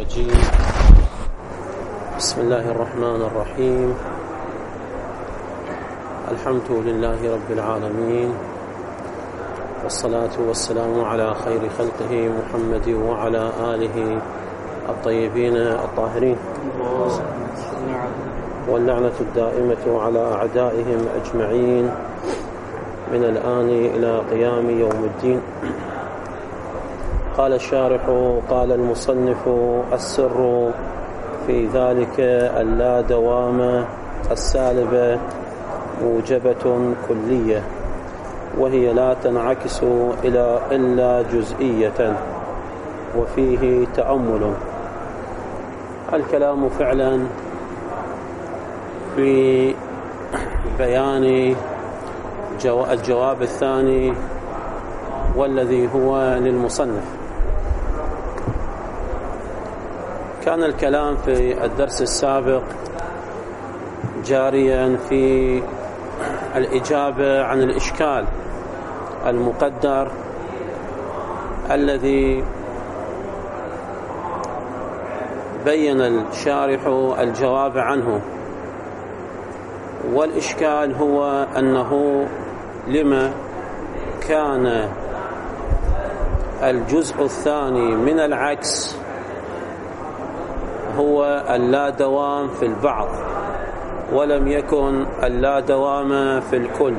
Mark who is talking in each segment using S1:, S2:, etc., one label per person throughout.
S1: الرجيم. بسم الله الرحمن الرحيم. الحمد لله رب العالمين، والصلاة والسلام على خير خلقه محمد وعلى آله الطيبين الطاهرين، واللعنة الدائمة على أعدائهم أجمعين من الآن إلى قيام يوم الدين. قال الشارح: قال المصنف: السر في ذلك اللا دوام السالبة موجبة كلية، وهي لا تنعكس إلا جزئية، وفيه تأمل. الكلام فعلا في بيان الجواب الثاني، والذي هو للمصنف. كان الكلام في الدرس السابق جاريا في الإجابة عن الإشكال المقدر الذي بين الشارح الجواب عنه. والإشكال هو أنه لما كان الجزء الثاني من العكس هو اللا دوام في البعض، ولم يكن اللا دوام في الكل.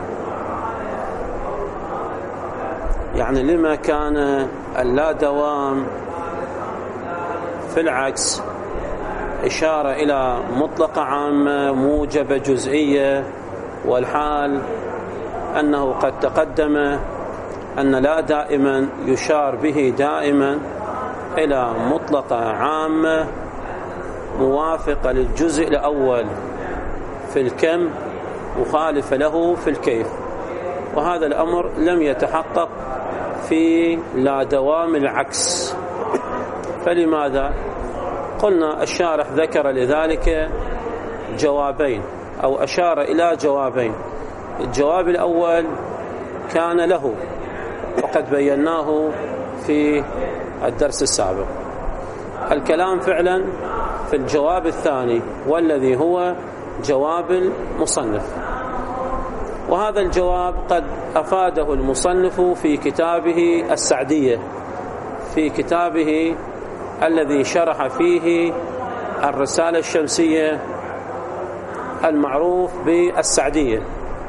S1: يعني لما كان اللا دوام في العكس إشارة إلى مطلقة عامة موجبة جزئية، والحال أنه قد تقدم أن لا دائما يشار به دائما إلى مطلقة عامة موافقة للجزء الأول في الكم، مخالفة له في الكيف. وهذا الأمر لم يتحقق في لا دوام العكس. فلماذا؟ قلنا الشارح ذكر لذلك جوابين، أو أشار إلى جوابين. الجواب الأول كان له، وقد بيناه في الدرس السابق. الكلام فعلا في الجواب الثاني، والذي هو جواب المصنف. وهذا الجواب قد أفاده المصنف في كتابه السعدية، في كتابه الذي شرح فيه الرسالة الشمسية المعروف بالسعدية.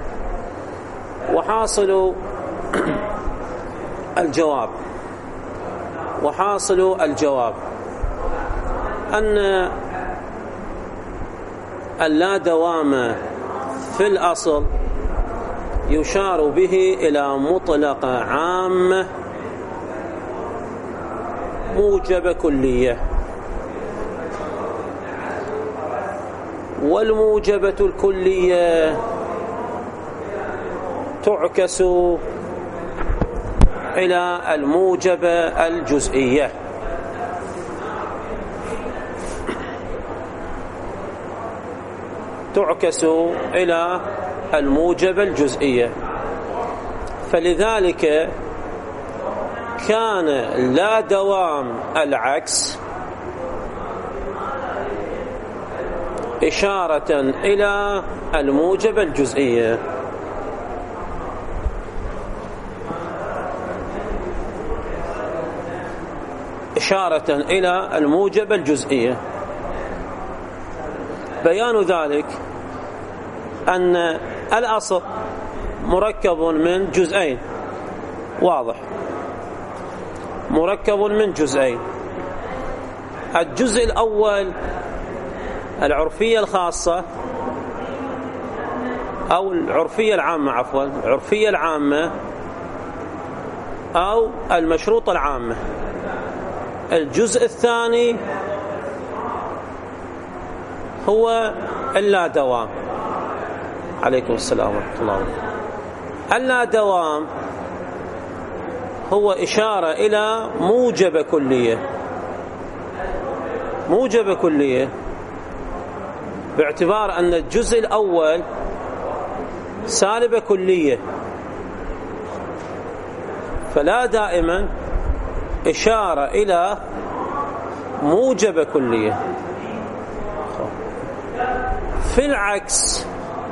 S1: وحاصل الجواب أن اللا دوام في الأصل يشار به إلى مطلقة عامة موجبة كلية، والموجبة الكلية تعكس إلى الموجبة الجزئية. تعكس إلى الموجبة الجزئية. فلذلك كان لا دوام العكس إشارة إلى الموجبة الجزئية. إشارة إلى الموجبة الجزئية. بيان ذلك أن الأصل مركب من جزئين، واضح، مركب من جزئين. الجزء الأول العرفية الخاصة، أو العرفية العامة، عفوا العرفية العامة أو المشروطة العامة. الجزء الثاني هو اللا دوام. عليكم السلام ورحمة الله وبركاته. اللا دوام هو إشارة إلى موجبة كلية، موجبة كلية، باعتبار أن الجزء الأول سالبة كلية، فلا دائما إشارة إلى موجبة كلية. في العكس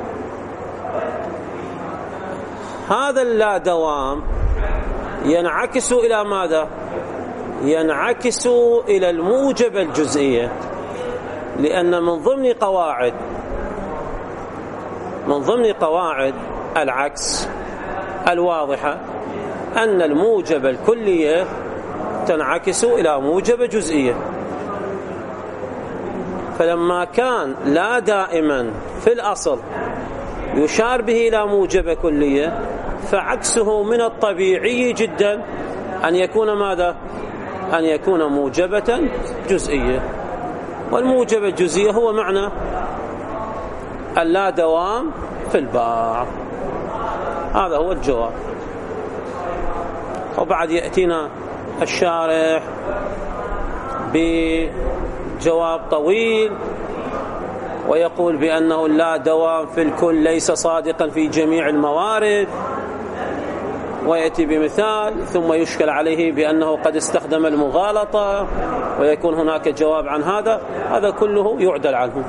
S1: هذا اللا دوام ينعكس إلى ماذا؟ ينعكس إلى الموجبة الجزئية، لأن من ضمن قواعد العكس الواضحة أن الموجبة الكلية تنعكس إلى موجبة جزئية. فلما كان لا دائما في الأصل يشار به إلى موجبة كلية، فعكسه من الطبيعي جدا أن يكون ماذا؟ أن يكون موجبة جزئية. والموجبة الجزئية هو معنى اللا دوام في البعض. هذا هو الجواب. وبعد يأتينا الشارح بجواب طويل ويقول بأنه لا دوام في الكل ليس صادقا في جميع الموارد، ويأتي بمثال ثم يشكل عليه بأنه قد استخدم المغالطة ويكون هناك جواب عن هذا. هذا كله يعدل عنه.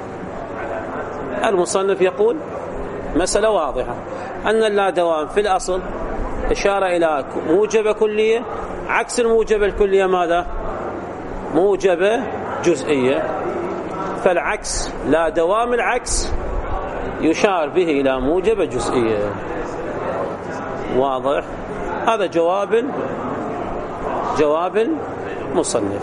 S1: المصنف يقول مسألة واضحة أن اللا دوام في الأصل إشارة إلى موجبة كلية، عكس الموجبة الكلية ماذا؟ موجبة جزئية. فالعكس لا دوام العكس يشار به إلى موجبة جزئية. واضح؟ هذا جواب مصنف.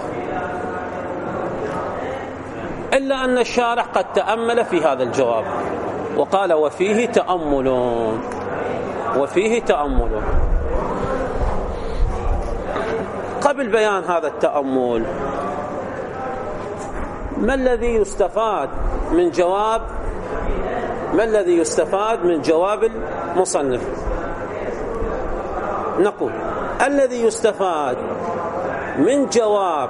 S1: إلا أن الشارح قد تأمل في هذا الجواب وقال وفيه تأمل. قبل بيان هذا التأمل، ما الذي يستفاد من جواب المصنف؟ نقول الذي يستفاد من جواب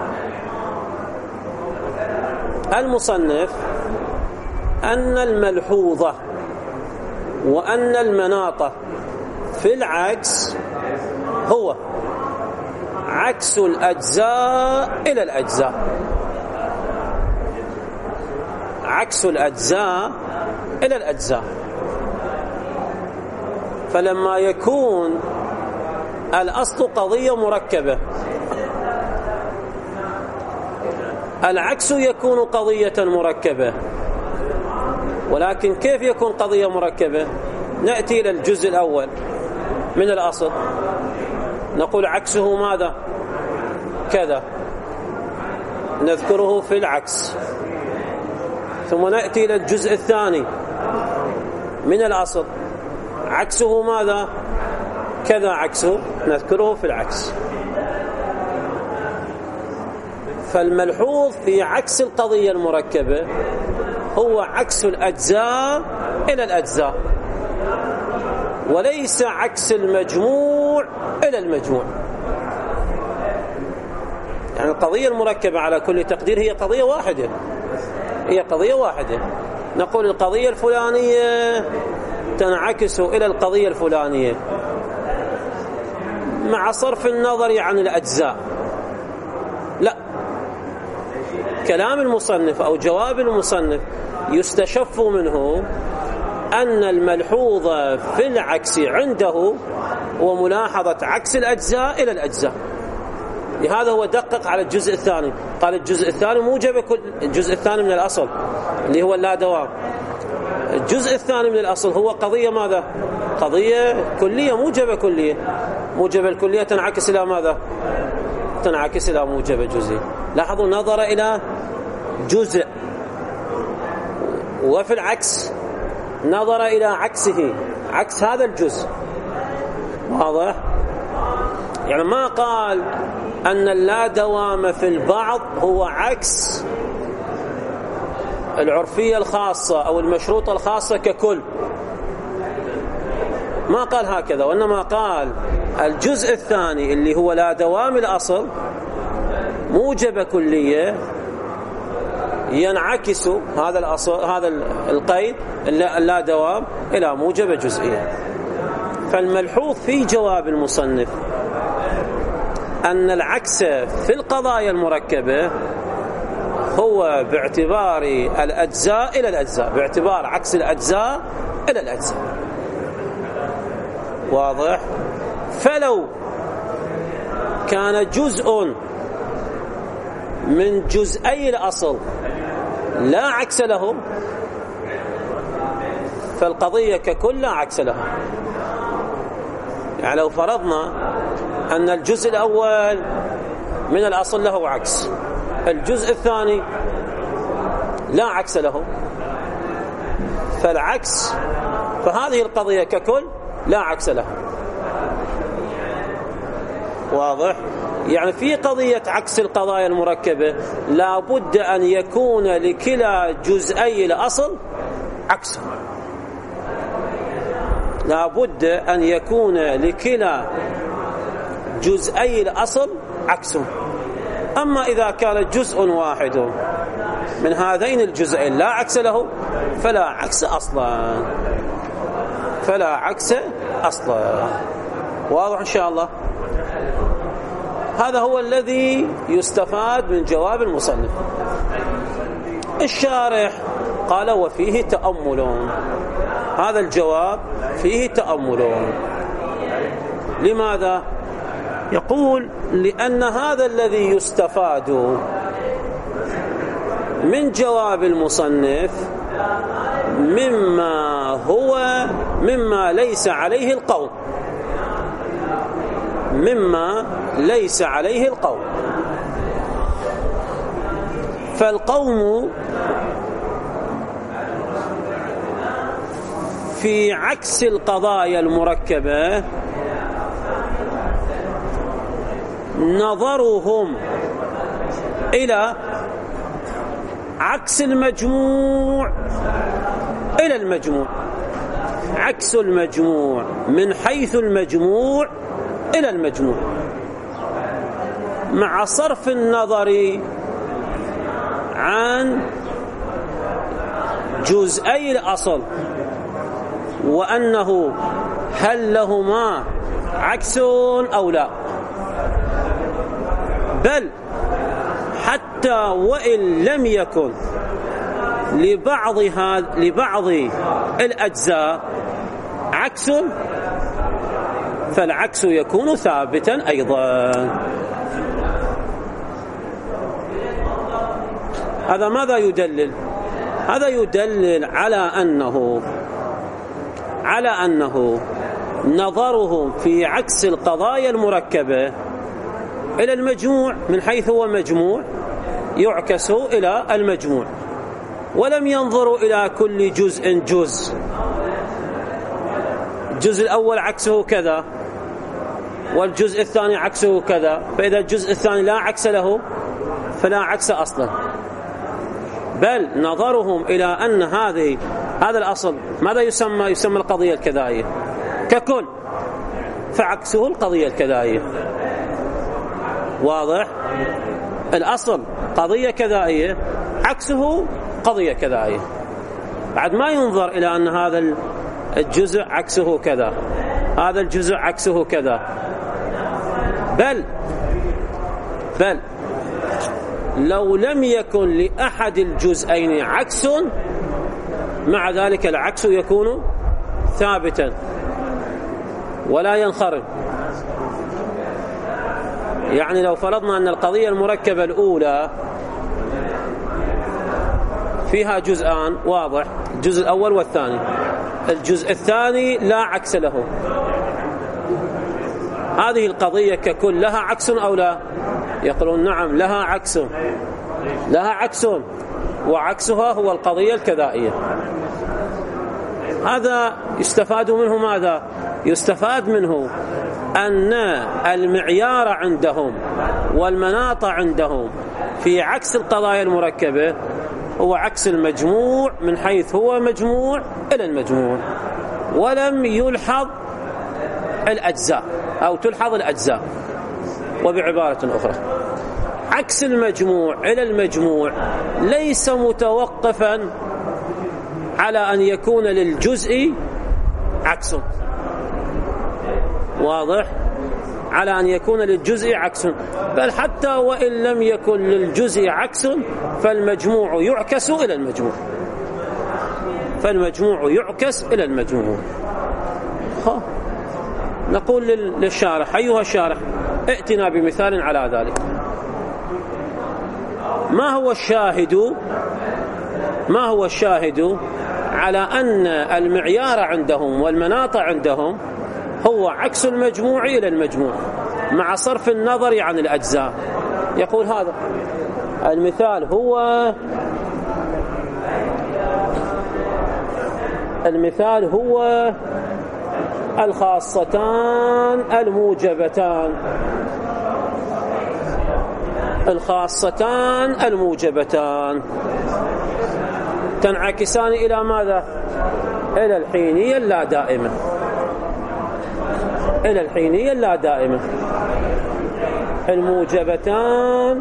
S1: المصنف أن الملحوظة وأن المناطة في العكس هو عكس الأجزاء إلى الأجزاء. عكس الأجزاء إلى الأجزاء. فلما يكون الأصل قضية مركبة، العكس يكون قضية مركبة. ولكن كيف يكون قضية مركبة؟ نأتي إلى الجزء الأول من الأصل نقول عكسه ماذا؟ كذا، نذكره في العكس. ثم نأتي إلى الجزء الثاني من الأصل عكسه ماذا؟ كذا عكسه، نذكره في العكس. فالملحوظ في عكس القضية المركبة هو عكس الأجزاء إلى الأجزاء، وليس عكس المجموع إلى المجموع. يعني القضية المركبة على كل تقدير هي قضية واحدة. نقول القضية الفلانية تنعكس إلى القضية الفلانية مع صرف النظر عن الأجزاء. لا، كلام المصنف أو جواب المصنف يستشف منه أن الملحوظ في العكس عنده وملاحظة عكس الأجزاء إلى الأجزاء. لهذا هو دقق على الجزء الثاني، قال الجزء الثاني موجب الجزء الثاني من الأصل اللي هو اللا دوام. الجزء الثاني من الأصل هو قضية ماذا؟ قضية كلية، موجبة الكلية تنعكس إلى ماذا؟ تنعكس إلى موجبة جزئي. لاحظوا، نظر إلى جزء، وفي العكس نظر إلى عكسه، عكس هذا الجزء. واضح؟ يعني ما قال أن اللا دوام في البعض هو عكس العرفية الخاصة أو المشروطة الخاصة ككل، ما قال هكذا، وإنما قال الجزء الثاني اللي هو لا دوام الأصل موجبة كلية ينعكس هذا الأصل، هذا القيد اللا دوام إلى موجبة جزئية. فالملحوظ في جواب المصنف أن العكس في القضايا المركبة هو باعتبار الأجزاء إلى الأجزاء، باعتبار عكس الأجزاء إلى الأجزاء. واضح؟ فلو كان جزء من جزئي الأصل لا عكس له، فالقضية ككل لا عكس لها. يعني لو فرضنا أن الجزء الأول من الأصل له عكس، الجزء الثاني لا عكس له، فالعكس فهذه القضية ككل لا عكس لها. واضح؟ يعني في قضية عكس القضايا المركبة لا بد أن يكون لكلا جزئي الأصل عكسه، لا بد أن يكون لكلا جزئي الأصل عكسه. أما إذا كان جزء واحد من هذين الجزئين لا عكس له فلا عكس أصلا، فلا عكس أصلا. واضح إن شاء الله؟ هذا هو الذي يستفاد من جواب المصنف. الشارح قال وفيه تأمل، هذا الجواب فيه تأمل. لماذا؟ يقول لأن هذا الذي يستفاد من جواب المصنف مما ليس عليه القول، مما ليس عليه القول. فالقوم في عكس القضايا المركبة نظرهم إلى عكس المجموع إلى المجموع، عكس المجموع من حيث المجموع إلى المجموع، مع صرف النظر عن جزئي الأصل وأنه هل لهما عكس أو لا، بل حتى وإن لم يكن لبعض الأجزاء عكس فالعكس يكون ثابتا أيضا. هذا ماذا يدلل؟ هذا يدلل على أنه نظرهم في عكس القضايا المركبة إلى المجموع من حيث هو مجموع يعكس إلى المجموع، ولم ينظروا إلى كل جزء جزء. الجزء الأول عكسه كذا والجزء الثاني عكسه كذا، فإذا الجزء الثاني لا عكس له فلا عكس أصلا، بل نظرهم إلى أن هذا الأصل ماذا يسمى القضية الكذائية ككل، فعكسه القضية الكذائية. واضح؟ الأصل قضية كذائية عكسه قضية كذائية، بعد ما ينظر إلى أن هذا الجزء عكسه كذا، هذا الجزء عكسه كذا، بل لو لم يكن لأحد الجزئين عكس مع ذلك العكس يكون ثابتا ولا ينخرم. يعني لو فرضنا أن القضية المركبة الأولى فيها جزءان واضح، الجزء الأول والثاني، الجزء الثاني لا عكس له، هذه القضية ككل لها عكس أو لا؟ يقولون نعم لها عكس، لها عكس، وعكسها هو القضية الكذائية. هذا يستفاد منه ماذا؟ يستفاد منه أن المعيار عندهم والمناط عندهم في عكس القضايا المركبة هو عكس المجموع من حيث هو مجموع إلى المجموع، ولم يلحظ الأجزاء أو تلحظ الأجزاء. وبعبارة أخرى عكس المجموع إلى المجموع ليس متوقفا على أن يكون للجزء عكس. واضح؟ على أن يكون للجزء عكس، بل حتى وإن لم يكن للجزء عكس فالمجموع يعكس إلى المجموع، فالمجموع يعكس إلى المجموع. نقول للشارح: أيها الشارح، ائتنا بمثال على ذلك. ما هو الشاهد على أن المعيار عندهم والمناط عندهم هو عكس المجموع إلى المجموع مع صرف النظر عن الأجزاء؟ يقول هذا المثال هو الخاصتان الموجبتان تنعكسان إلى ماذا؟ إلى الحينية اللا دائمة. الموجبتان،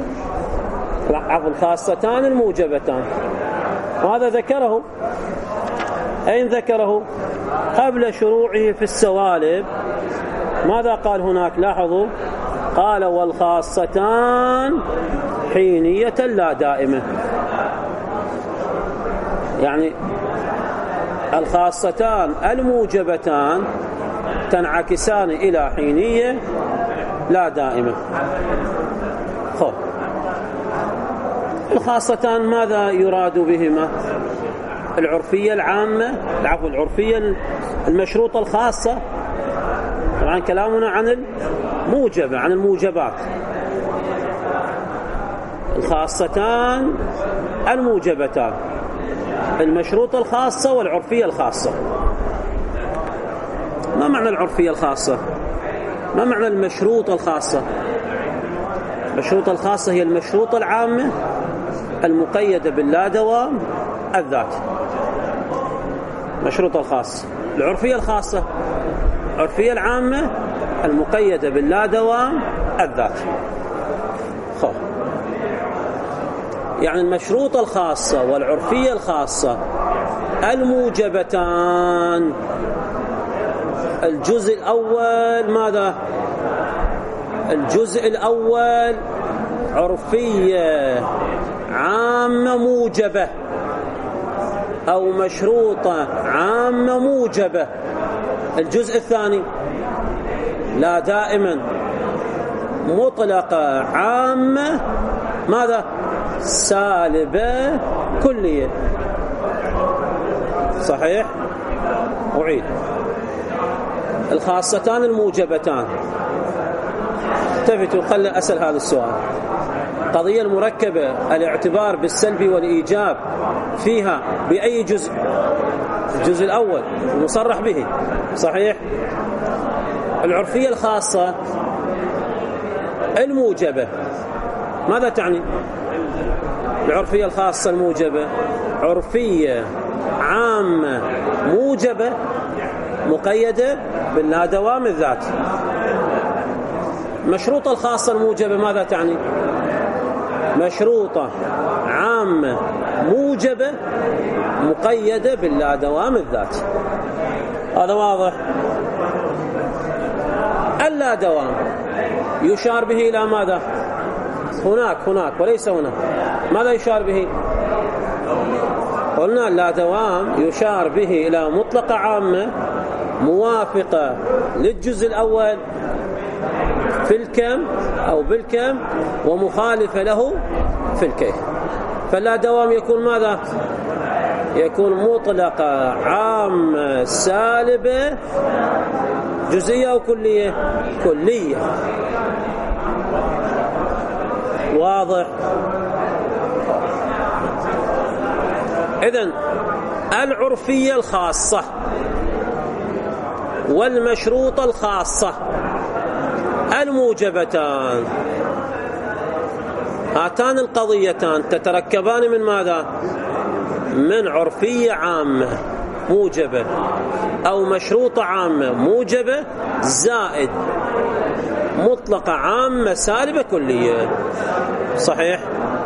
S1: الخاصتان الموجبتان، وهذا ذكره. أين ذكره؟ قبل شروعه في السوالب. ماذا قال هناك؟ لاحظوا، قال: والخاصتان حينية لا دائمة. يعني الخاصتان الموجبتان تنعكسان إلى حينية لا دائمة. الخاصتان ماذا يراد بهما؟ العرفية العامة، العرفية المشروطة الخاصة. طبعا كلامنا عن الموجبات. الخاصتان الموجبتان، المشروطة الخاصة والعرفية الخاصة. ما معنى العرفية الخاصة؟ ما معنى المشروطة الخاصة؟ المشروطة الخاصة هي المشروطة العامة المقيدة باللا دوام الذات. مشروطة الخاصة. العرفية الخاصة، العرفية العامة المقيدة باللا دوام الذات. يعني المشروطة الخاصة والعرفية الخاصة الموجبتان. الجزء الأول ماذا؟ الجزء الأول عرفية عامة موجبة أو مشروطة عامة موجبة. الجزء الثاني لا دائما مطلقة عامة ماذا؟ سالبة كلية. صحيح؟ أعيد. الخاصتان الموجبتان، التفتوا خلي أسأل هذا السؤال. قضية المركبة الاعتبار بالسلب والإيجاب فيها بأي جزء؟ الجزء الأول المصرح به. صحيح؟ العرفية الخاصة الموجبة ماذا تعني؟ العرفية الخاصة الموجبة عرفية عامة موجبة مقيدة باللا دوام الذات. مشروطة الخاصة الموجبة ماذا تعني؟ مشروطة عامة موجبة مقيدة باللا دوام الذات. هذا واضح. اللا دوام يشار به إلى ماذا؟ هناك وليس هنا. ماذا يشار به؟ قلنا اللا دوام يشار به إلى مطلقة عامة موافقة للجزء الأول في الكم أو بالكم ومخالفة له في الكيف. فاللا دوام يكون ماذا؟ يكون مطلقة عامة سالبة جزئية أو كلية؟ كلية. واضح. إذن العرفية الخاصة والمشروطة الخاصة الموجبتان، هاتان القضيتان تتركبان من ماذا؟ من عرفية عامة موجبة أو مشروطة عامة موجبة زائد مطلقة عامة سالبة كلية. صحيح؟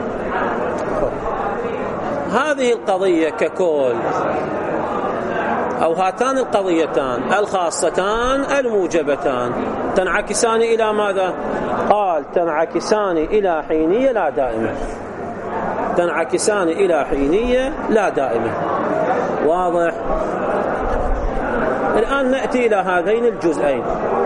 S1: هذه القضية ككل أو هاتان القضيتان الخاصتان الموجبتان تنعكسان إلى ماذا؟ قال تنعكسان إلى حينية لا دائمة. تنعكسان إلى حينية لا دائمة. واضح؟ الآن نأتي إلى هذين الجزئين،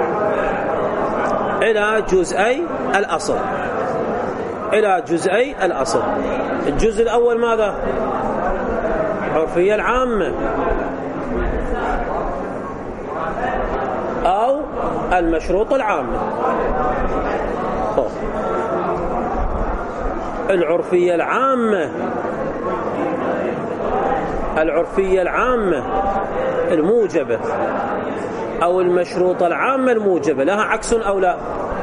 S1: إلى جزئي الأصل. إلى جزئي الأصل. الجزء الأول ماذا؟ عرفية العامة أو المشروط العامة. العرفية العامة، العرفية العامة الموجبة أو المشروط العامة الموجبة لها عكس أو لا؟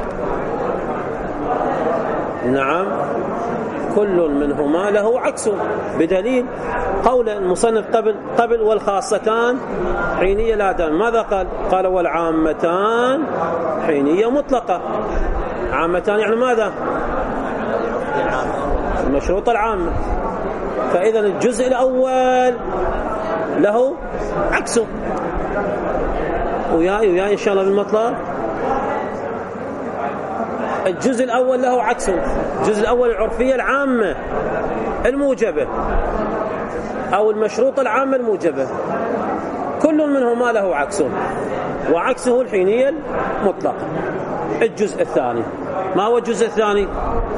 S1: نعم، كل منهما له عكس، بدليل قول المصنف قبل والخاصتان حينية لا دائمة. ماذا قال؟ قال والعامتان حينية مطلقة. عامتان يعني ماذا؟ المشروط العامة. فإذا الجزء الأول له عكسه. وياي إن شاء الله بالمطلب. الجزء الأول له عكسه. الجزء الأول العرفية العامة الموجبة أو المشروط العامة الموجبة، كل منهما له عكسه، وعكسه الحينية المطلقة. الجزء الثاني، ما هو الجزء الثاني؟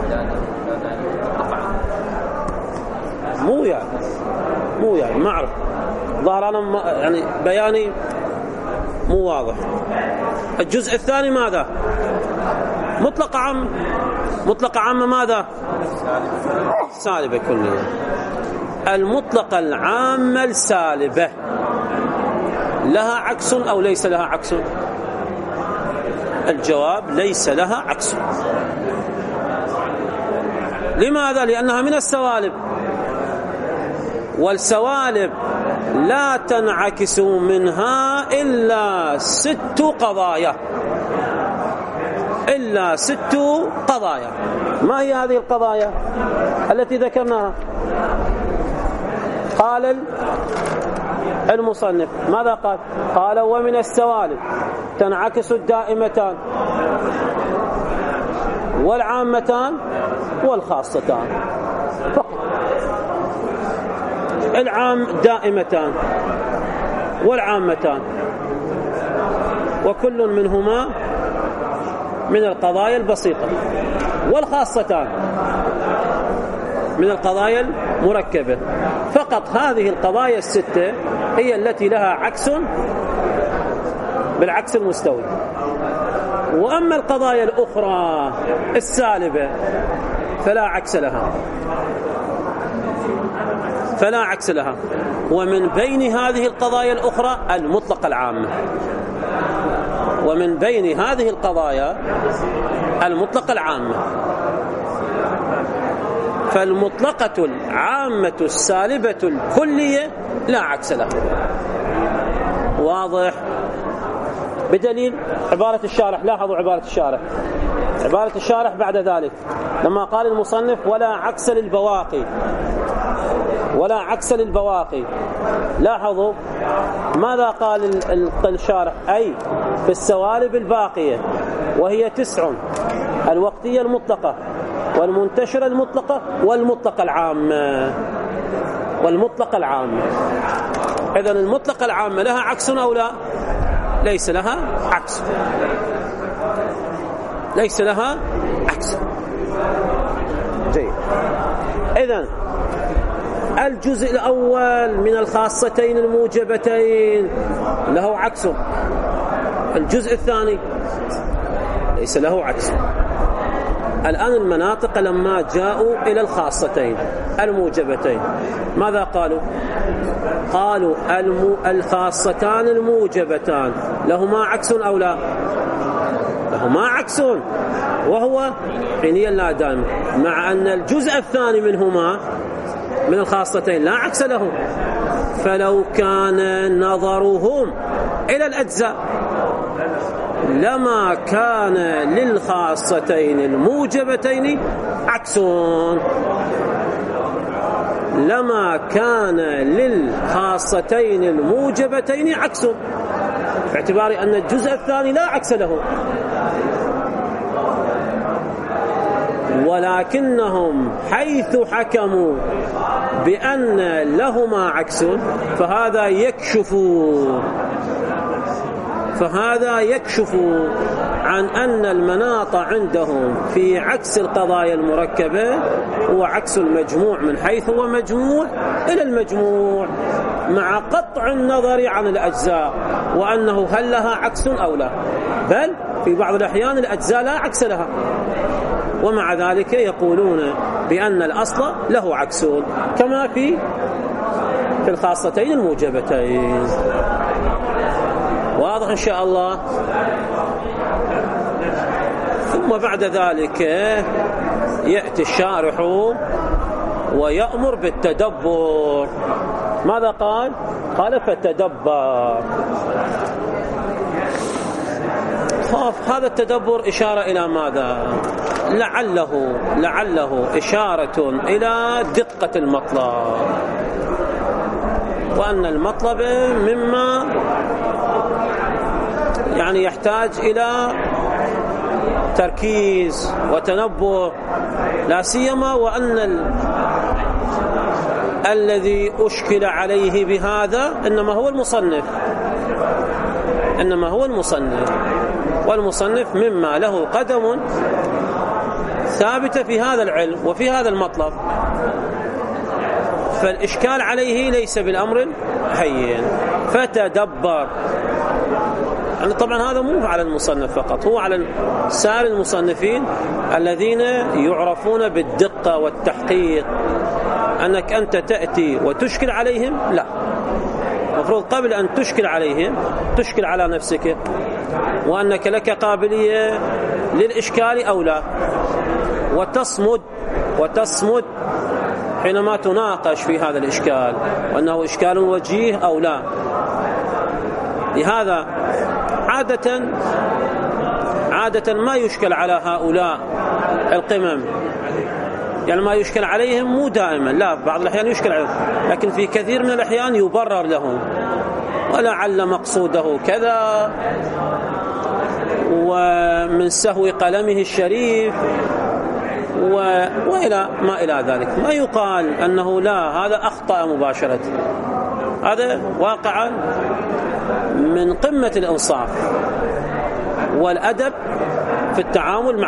S1: مو يعني ما أعرف، ظهر أنا يعني بياني مو واضح. الجزء الثاني ماذا؟ مطلق عام. مطلق عامة ماذا؟ سالبة كلها. المطلقة العامة السالبة لها عكس أو ليس لها عكس؟ الجواب ليس لها عكس. لماذا؟ لأنها من السوالب، والسوالب لا تنعكس منها إلا 6 قضايا. إلا 6 قضايا. ما هي هذه القضايا التي ذكرناها؟ قال المصنف ماذا قال؟ قال ومن السوالب تنعكس الدائمتان والعامتان والخاصتان فقط. العام دائمتان والعامتان، وكل منهما من القضايا البسيطة، والخاصتان من القضايا المركبة. فقط هذه القضايا 6 هي التي لها عكس بالعكس المستوي. وأما القضايا الأخرى السالبة فلا عكس لها، فلا عكس لها. ومن بين هذه القضايا الأخرى المطلقة العامة، ومن بين هذه القضايا المطلقة العامة. فالمطلقة العامة السالبة الكلية لا عكس لها. واضح؟ بدليل عبارة الشارح. لاحظوا عبارة الشارح. عبارة الشارح بعد ذلك لما قال المصنف ولا عكس للبواقي، ولا عكس للبواقي، لاحظوا ماذا قال الشارح؟ أي في السوالب الباقية وهي 9: الوقتية المطلقة والمنتشرة المطلقة والمطلقة العامة. والمطلقة العامة. إذن المطلقة العامة لها عكس أو لا؟ ليس لها عكس. ليس لها عكس. جيد. إذن الجزء الأول من الخاصتين الموجبتين له عكس. الجزء الثاني ليس له عكس. الآن المناطق لما جاءوا إلى الخاصتين الموجبتين ماذا قالوا؟ قالوا الخاصتان الموجبتان لهما عكس أو لا؟ لهما عكس، وهو حينيا لا دائم، مع أن الجزء الثاني منهما من الخاصتين لا عكس له. فلو كان نظرهم إلى الأجزاء لما كان للخاصتين الموجبتين عكس. لما كان للخاصتين الموجبتين عكس، باعتبار أن الجزء الثاني لا عكس له، ولكنهم حيث حكموا بأن لهما عكس فهذا يكشف عن أن المناط عندهم في عكس القضايا المركبة هو عكس المجموع، من حيث هو مجموع إلى المجموع، مع قطع النظر عن الأجزاء وأنه هل لها عكس أو لا، بل في بعض الأحيان الأجزاء لا عكس لها، ومع ذلك يقولون بأن الأصل له عكس، كما في الخاصتين الموجبتين. واضح إن شاء الله. ثم بعد ذلك يأتي الشارح ويأمر بالتدبر. ماذا قال؟ قال فتدبر. هذا التدبر إشارة إلى ماذا؟ لعله إشارة إلى دقة المطلب، وأن المطلب مما يعني يحتاج إلى تركيز وتنبه، لا سيما وأن الذي أشكل عليه بهذا إنما هو المصنف، والمصنف مما له قدم ثابتة في هذا العلم وفي هذا المطلب، فالإشكال عليه ليس بالأمر الهين. فتدبر، يعني طبعا هذا مو على المصنف فقط، هو على سائر المصنفين الذين يعرفون بالدقة والتحقيق. أنك أنت تأتي وتشكل عليهم، لا، المفروض قبل أن تشكل عليهم تشكل على نفسك، وأنك لك قابلية للإشكال أو لا، وتصمد حينما تناقش في هذا الإشكال، وأنه إشكال وجيه أو لا. لهذا عادة ما يشكل على هؤلاء القمم، يعني ما يشكل عليهم مو دائما، لا، بعض الأحيان يشكل عليهم، لكن في كثير من الأحيان يبرر لهم، ولعل مقصوده كذا، ومن سهو قلمه الشريف وإلى ما إلى ذلك. ما يقال أنه لا، هذا أخطأ مباشرة، هذا واقعا من قمة الإنصاف والأدب في التعامل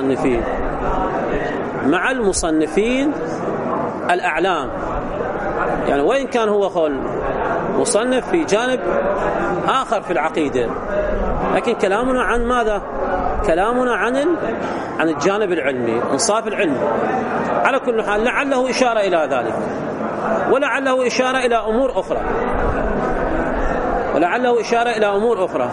S1: مع المصنفين الأعلام. يعني وإن كان هو مصنف في جانب آخر في العقيدة، لكن كلامنا عن ماذا؟ كلامنا عن الجانب العلمي، إنصاف العلم. على كل حال لعله إشارة إلى ذلك، ولعله إشارة إلى أمور أخرى،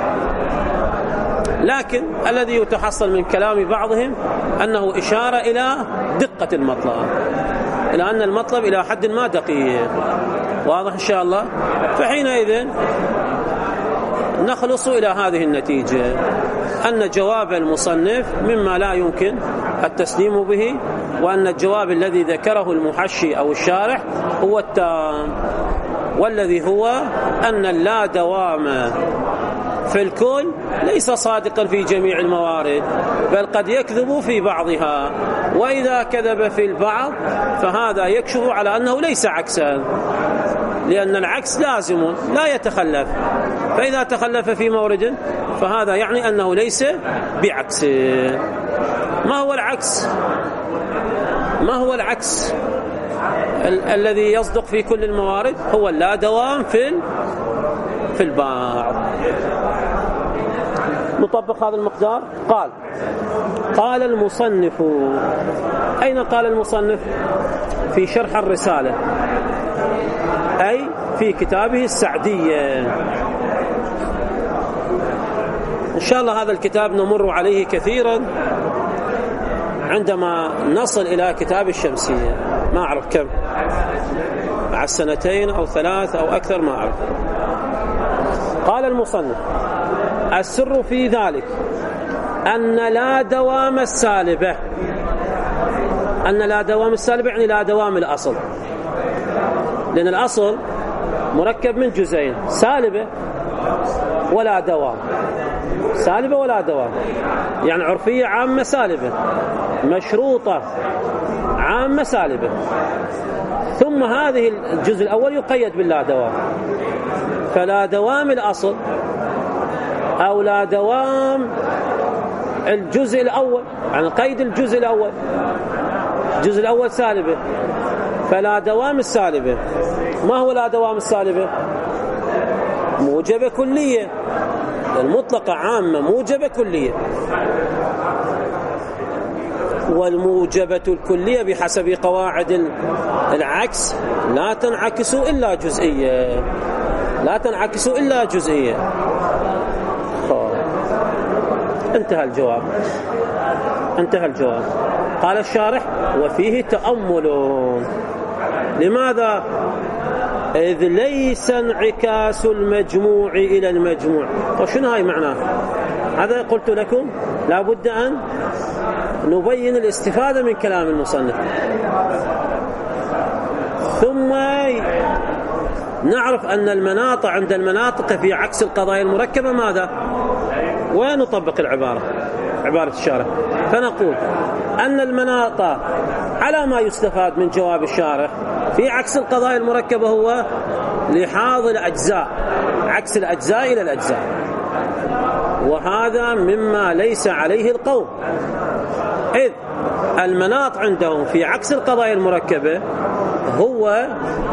S1: لكن الذي يتحصل من كلام بعضهم أنه إشارة إلى دقة المطلب، إلى أن المطلب إلى حد ما دقيق. واضح إن شاء الله. فحينئذ نخلص إلى هذه النتيجة، أن جواب المصنف مما لا يمكن التسليم به، وأن الجواب الذي ذكره المحشي أو الشارح هو التام، والذي هو أن اللا دوام في الكل ليس صادقا في جميع الموارد، بل قد يكذب في بعضها، وإذا كذب في البعض فهذا يكشف على أنه ليس عكسا، لأن العكس لازم لا يتخلف، فإذا تخلف في مورد فهذا يعني أنه ليس بعكس. ما هو العكس الذي يصدق في كل الموارد؟ هو اللا دوام في البعض. نطبق هذا المقدار. قال المصنف. أين قال المصنف؟ في شرح الرسالة، أي في كتابه السعدية. إن شاء الله هذا الكتاب نمر عليه كثيرا عندما نصل إلى كتاب الشمسية، ما أعرف كم، مع 2 أو 3 أو أكثر، ما أعرف. قال المصنف: السر في ذلك أن لا دوام السالبة، يعني لا دوام الأصل، لأن الأصل مركب من جزئين، سالبة ولا دوام، سالبة ولا دوام، يعني عرفية عامة سالبة، مشروطة عامة سالبة، ثم هذه الجزء الأول يقيد باللا دوام، فلا دوام الأصل أو لا دوام الجزء الأول، يعني قيد الجزء الأول، الجزء الأول سالبة، فلا دوام السالبة. ما هو لا دوام السالبة؟ موجبة كلية، المطلقة عامة موجبة كلية، والموجبة الكلية بحسب قواعد العكس لا تنعكس إلا جزئية، لا تنعكس إلا جزئية. انتهى الجواب، انتهى الجواب. قال الشارح: وفيه تأمل. لماذا؟ إذ ليس انعكاس المجموع إلى المجموع. وشنو هاي معناه؟ هذا قلت لكم لا بد أن نبين الاستفادة من كلام المصنف، ثم نعرف أن المناط عند المناطق في عكس القضايا المركبة ماذا؟ ونطبق العبارة، عبارة الشارح، فنقول أن المناط على ما يستفاد من جواب الشارح في عكس القضايا المركبة هو لحاظ الأجزاء، عكس الأجزاء إلى الأجزاء، وهذا مما ليس عليه القوم، إذ المناط عندهم في عكس القضايا المركبة هو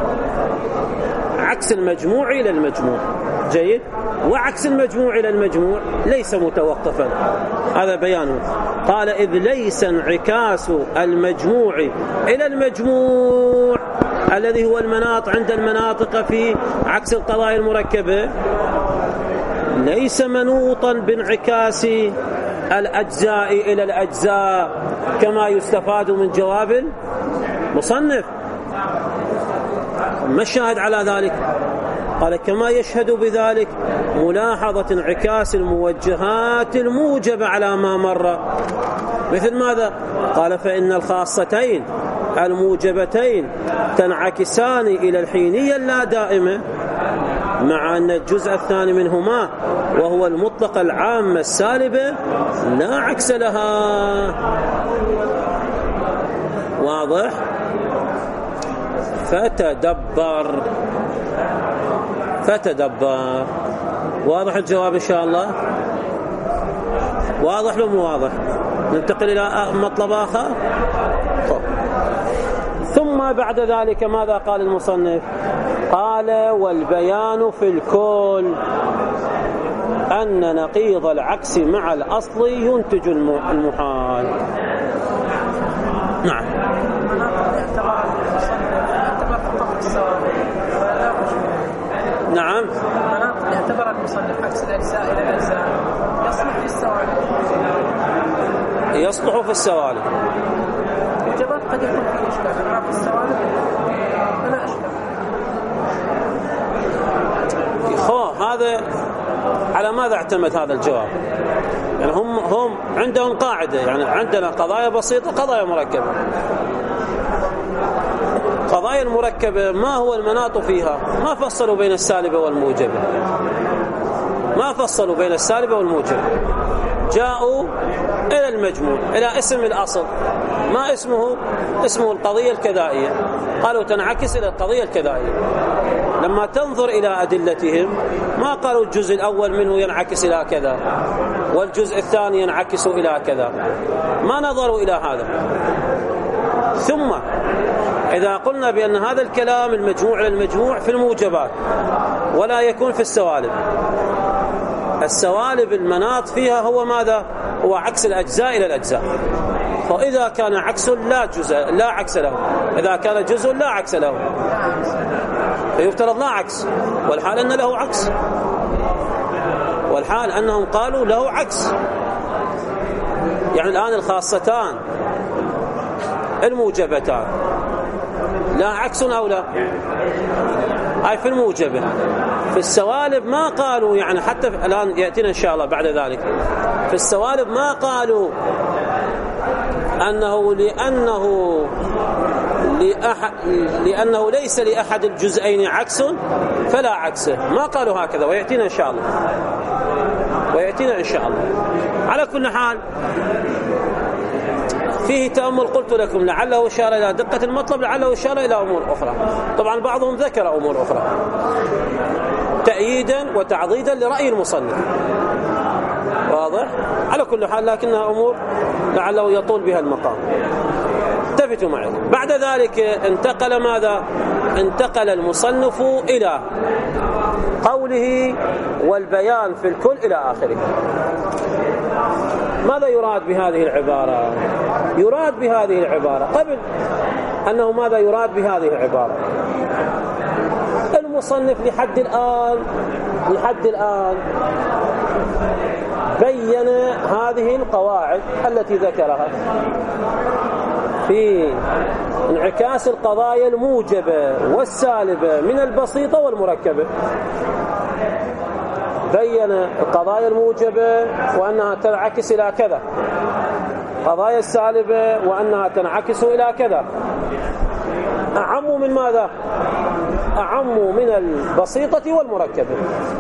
S1: عكس المجموع إلى المجموع. جيد. وعكس المجموع إلى المجموع ليس متوقفا، هذا بيانه. قال: إذ ليس انعكاس المجموع إلى المجموع الذي هو المناط عند المناطق في عكس القضايا المركبة ليس منوطا بانعكاس الأجزاء إلى الأجزاء كما يستفاد من جواب المصنف. ما الشاهد على ذلك؟ قال: كما يشهد بذلك ملاحظة انعكاس الموجهات الموجبة على ما مر. مثل ماذا؟ قال: فإن الخاصتين الموجبتين تنعكسان إلى الحينية اللا دائمة، مع أن الجزء الثاني منهما وهو المطلق العامة السالبة لا عكس لها. واضح؟ فتدبر. واضح الجواب إن شاء الله؟ واضح لو مو واضح؟ ننتقل إلى مطلب آخر. ثم بعد ذلك ماذا قال المصنف؟ قال: والبيان في الكل أن نقيض العكس مع الأصل ينتج المحال. نعم. نعم.
S2: يعتبر المصنف عكس الأجزاء إلى الأجزاء يصلح في السوالف.
S1: يصلح في السوالف.
S2: الجواب قد يكون فيه إشكال، أما في السوالف فلا أشكال.
S1: هذا على ماذا اعتمد هذا الجواب؟ يعني هم عندهم قاعدة، يعني عندنا قضايا بسيطة، قضايا مركبة. قضايا المركبة ما هو المناط فيها؟ ما فصلوا بين السالبة والموجبة، ما فصلوا بين السالبة والموجبة، جاءوا إلى المجموع، إلى اسم الأصل، ما اسمه القضية الكذائية، قالوا تنعكس إلى القضية الكذائية. لما تنظر إلى أدلتهم ما قالوا الجزء الأول منه ينعكس إلى كذا والجزء الثاني ينعكس إلى كذا، ما نظروا إلى هذا. ثم إذا قلنا بأن هذا الكلام المجموع للمجموع في الموجبات ولا يكون في السوالب، السوالب المناط فيها هو ماذا؟ هو عكس الأجزاء إلى الأجزاء. فإذا كان عكس لا عكس له، إذا كان جزء لا عكس له، فيفترض لا عكس، والحال أن له عكس، والحال أنهم قالوا له عكس. يعني الآن الخاصتان الموجبتان لا عكس أو لا؟ هاي في الموجبة. في السوالب ما قالوا، يعني حتى الآن يأتينا إن شاء الله بعد ذلك، في السوالب ما قالوا لأنه لأنه ليس لأحد الجزئين عكس فلا عكسه، ما قالوا هكذا، ويأتينا إن شاء الله، ويأتينا إن شاء الله. على كل حال فيه تأمل، قلت لكم لعله إشارة إلى دقة المطلب، لعله إشارة إلى أمور أخرى. طبعا بعضهم ذكر أمور أخرى تأييدا وتعضيدا لرأي المصنف، واضح؟ على كل حال لكنها أمور لعله يطول بها المقام. التفتوا معي. بعد ذلك انتقل ماذا؟ انتقل المصنف إلى قوله والبيان في الكل إلى آخره. ماذا يراد بهذه العبارة؟ يراد بهذه العبارة قبل أنه ماذا يراد بهذه العبارة؟ المصنف لحد الآن بين هذه القواعد التي ذكرها في انعكاس القضايا الموجبة والسالبة من البسيطة والمركبة. بين القضايا الموجبة وأنها تنعكس إلى كذا، قضايا السالبة وأنها تنعكس إلى كذا. أعم من ماذا؟ أعم من البسيطة والمركبة.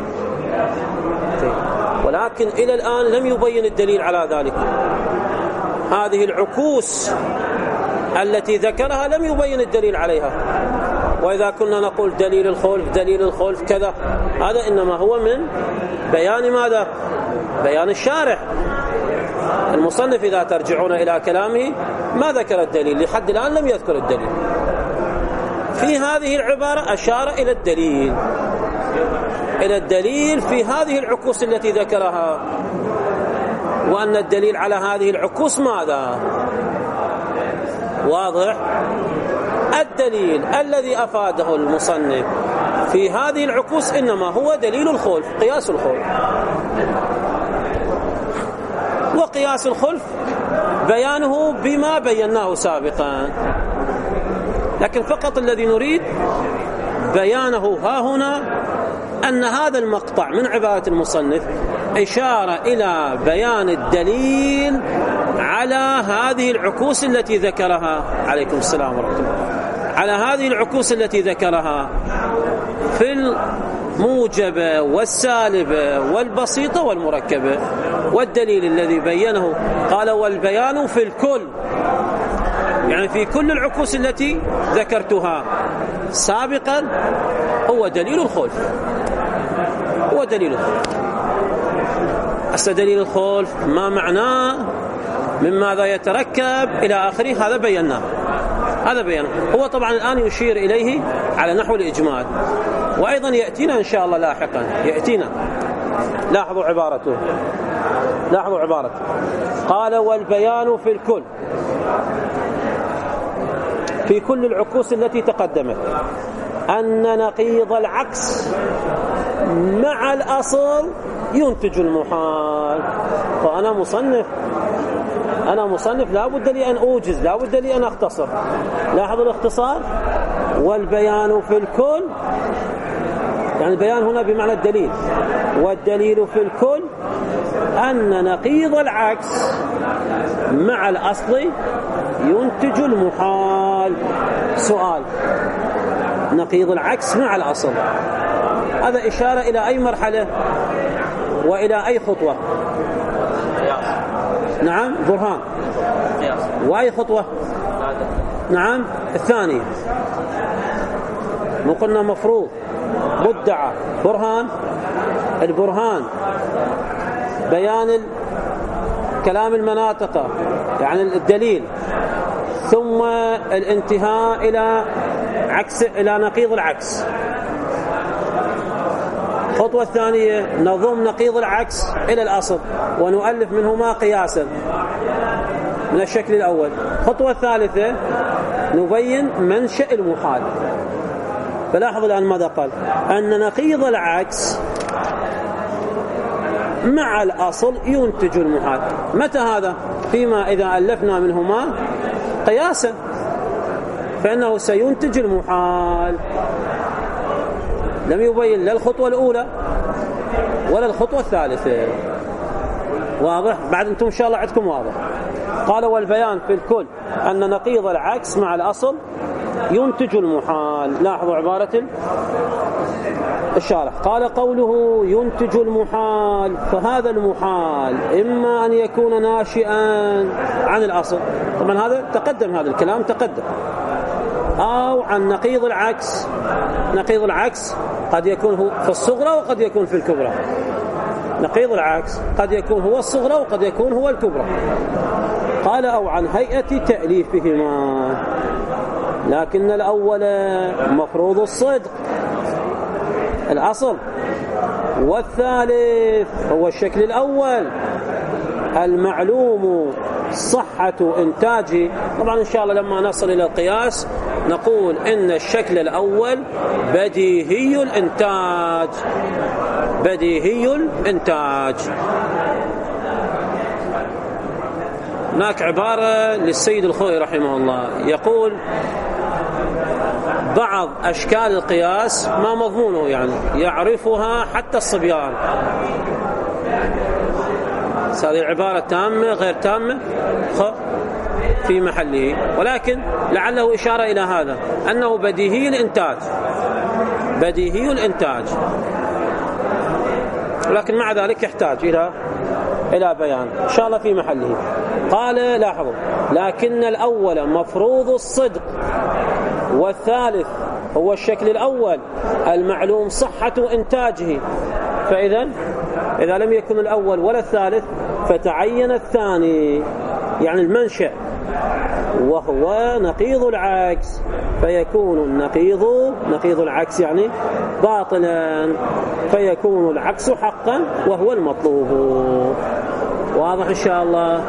S1: ولكن إلى الآن لم يبين الدليل على ذلك. هذه العكوس التي ذكرها لم يبين الدليل عليها. وإذا كنا نقول دليل الخلف كذا، هذا إنما هو من بيان ماذا؟ بيان الشارح. المصنف إذا ترجعون إلى كلامه ما ذكر الدليل، لحد الآن لم يذكر الدليل. في هذه العبارة أشار إلى الدليل في هذه العكوس التي ذكرها، وأن الدليل على هذه العكوس ماذا؟ واضح؟ الدليل الذي أفاده المصنف في هذه العكوس إنما هو دليل الخلف، قياس الخلف. وقياس الخلف بيانه بما بيناه سابقا، لكن فقط الذي نريد بيانه ها هنا أن هذا المقطع من عبارة المصنف إشارة إلى بيان الدليل على هذه العكوس التي ذكرها. عليكم السلام ورحمة الله. على هذه العكوس التي ذكرها في الموجبة والسالبة والبسيطة والمركبة. والدليل الذي بينه قال والبيان في الكل، يعني في كل العكوس التي ذكرتها سابقا هو دليل الخلف، هو دليل الخلف. دليل الخلف ما معناه، من ماذا يتركب إلى آخره، هذا بيناه. هو طبعا الآن يشير إليه على نحو الإجمال، وأيضا يأتينا إن شاء الله لاحقا يأتينا. لاحظوا عبارته، قال والبيان في الكل، في كل العكوس التي تقدمت، أن نقيض العكس مع الأصل ينتج المحال. فأنا مصنف لا بد لي أن أوجز، لا بد لي أن أختصر. لاحظوا الاختصار، والبيان في الكل، يعني البيان هنا بمعنى الدليل، والدليل في الكل أن نقيض العكس مع الأصل ينتج المحال. سؤال، نقيض العكس مع الأصل، هذا إشارة إلى أي مرحلة وإلى أي خطوة؟ نعم، برهان. وأي خطوة؟ نعم، الثانية. قلنا مفروض، مدعى، برهان. البرهان بيان كلام المناطق، يعني الدليل، ثم الانتهاء إلى نقيض العكس. الخطوة الثانية نضم نقيض العكس إلى الأصل ونؤلف منهما قياسا من الشكل الأول. الخطوة الثالثة نبين منشأ المحال. فلاحظوا الآن ماذا قال؟ أن نقيض العكس مع الأصل ينتج المحال. متى هذا؟ فيما إذا ألفنا منهما قياسا فإنه سينتج المحال. لم يبين لا الخطوة الأولى ولا الخطوة الثالثة. واضح؟ بعد أنتم إن شاء الله عندكم واضح. قال والبيان في الكل أن نقيض العكس مع الأصل ينتج المحال. لاحظوا عبارة الشارح، قال قوله ينتج المحال، فهذا المحال إما أن يكون ناشئا عن الأصل، طبعا هذا تقدم، هذا الكلام تقدم، أو عن نقيض العكس. نقيض العكس قد يكون هو في الصغرى وقد يكون في الكبرى. نقيض العكس قد يكون هو الصغرى وقد يكون هو الكبرى. قال أو عن هيئة تأليفهما، لكن الأول مفروض الصدق الأصل، والثالث هو الشكل الأول المعلوم صحة إنتاجه. طبعا إن شاء الله لما نصل إلى القياس نقول إن الشكل الأول بديهي الإنتاج. بديهي الإنتاج. هناك عبارة للسيد الخوئي رحمه الله يقول بعض أشكال القياس ما مضمونه، يعني يعرفها حتى الصبيان. هذه العبارة تامة غير تامة في محله، ولكن لعله إشارة إلى هذا أنه بديهي الإنتاج. بديهي الإنتاج، لكن مع ذلك يحتاج إلى بيان إن شاء الله في محله. قال لاحظوا لكن الأول مفروض الصدق، والثالث هو الشكل الأول المعلوم صحة إنتاجه. فإذا إذا لم يكن الأول ولا الثالث فتعين الثاني، يعني المنشأ، وهو نقيض العكس، فيكون نقيض العكس يعني باطلا، فيكون العكس حقا وهو المطلوب. واضح إن شاء الله؟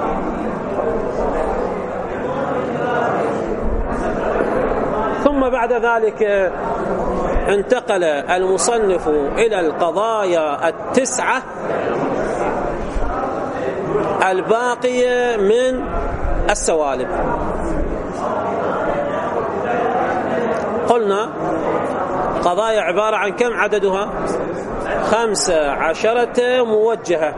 S1: ثم بعد ذلك انتقل المصنف إلى القضايا التسعة الباقية من السوالب. قلنا قضايا عبارة عن كم عددها؟ 15 موجهة،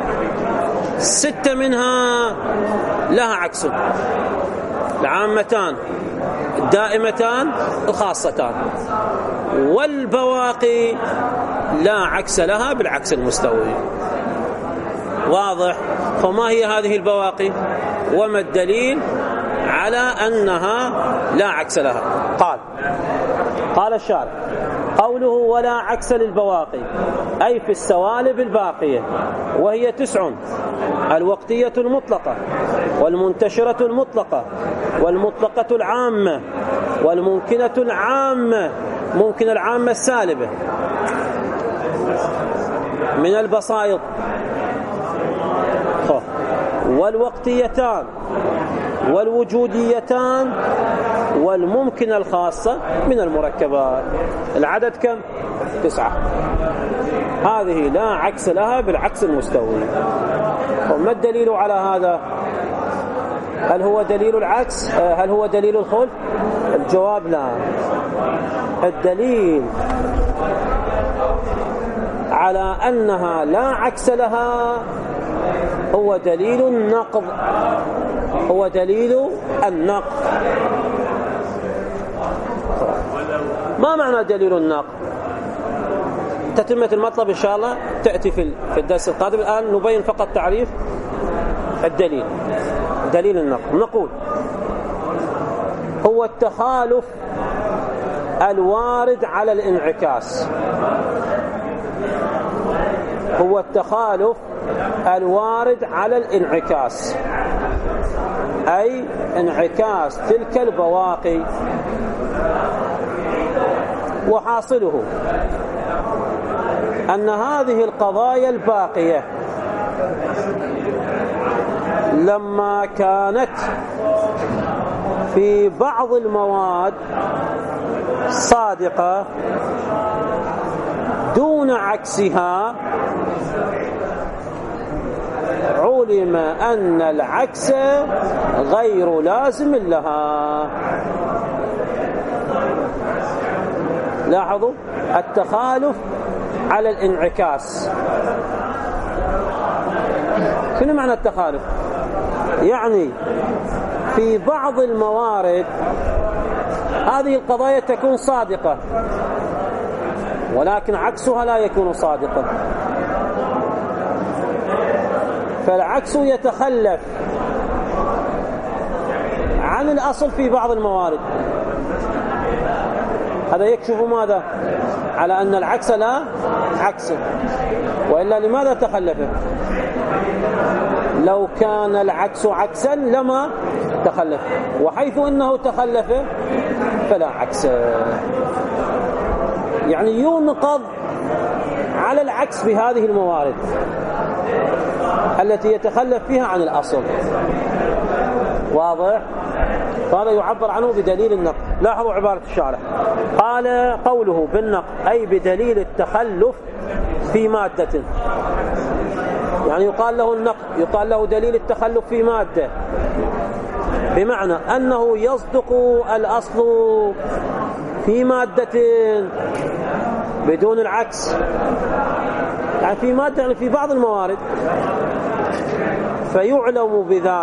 S1: 6 منها لها عكس، العامتان، الدائمتان، الخاصتان، والبواقي لا عكس لها بالعكس المستوي. واضح؟ فما هي هذه البواقي وما الدليل على أنها لا عكس لها؟ قال الشارع قوله ولا عكس للبواقي أي في السوالب الباقية، وهي 9: الوقتية المطلقة، والمنتشرة المطلقة، والمطلقة العامة، والممكنة العامة، ممكن العامة السالبة من البسائط، والوقتيتان، والوجوديتان، والممكن الخاصة من المركبات. العدد كم؟ 9. هذه لا عكس لها بالعكس المستوي. وما الدليل على هذا؟ هل هو دليل العكس؟ هل هو دليل الخلف؟ الجواب لا. الدليل على أنها لا عكس لها هو دليل النقض. هو دليل النقض. ما معنى دليل النقض؟ تتمة المطلب إن شاء الله تأتي في الدرس القادم. الآن نبين فقط تعريف الدليل. دليل النقض نقول هو التخالف الوارد على الانعكاس. هو التخالف الوارد على الانعكاس، أي انعكاس تلك البواقي. وحاصله أن هذه القضايا الباقية لما كانت في بعض المواد صادقة دون عكسها، علم أن العكس غير لازم لها. لاحظوا التخالف على الانعكاس. شنو معنى التخالف؟ يعني في بعض الموارد هذه القضايا تكون صادقة، ولكن عكسها لا يكون صادقا. فالعكس يتخلف عن الأصل في بعض الموارد. هذا يكشف ماذا؟ على أن العكس لا عكس. وإلا لماذا تخلفه؟ لو كان العكس عكسا لما تخلف، وحيث أنه تخلف فلا عكس. يعني ينقض على العكس بهذه الموارد التي يتخلف فيها عن الأصل. واضح؟ هذا يعبر عنه بدليل النقض. لاحظوا عبارة الشارح، قال قوله بالنقض أي بدليل التخلف في مادة. يعني يقال له النقض، يقال له دليل التخلف في مادة، بمعنى أنه يصدق الأصل في مادة بدون العكس. يعني في مادة، يعني في بعض الموارد، فيعلم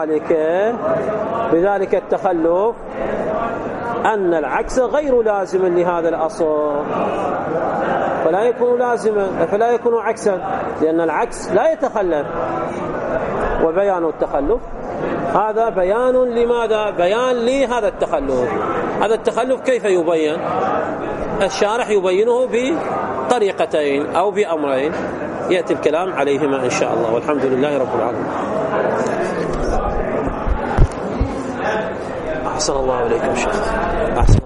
S1: بذلك التخلف أن العكس غير لازم لهذا الأصل، فلا يكون لازما، فلا يكون عكسا، لأن العكس لا يتخلف. وبيان التخلف هذا بيان لماذا؟ بيان لهذا التخلف. هذا التخلف كيف يبين؟ الشارح يبينه بطريقتين أو بأمرين يأتي الكلام عليهما إن شاء الله، والحمد لله رب العالمين. أحسن الله عليكم شيخ. أحسن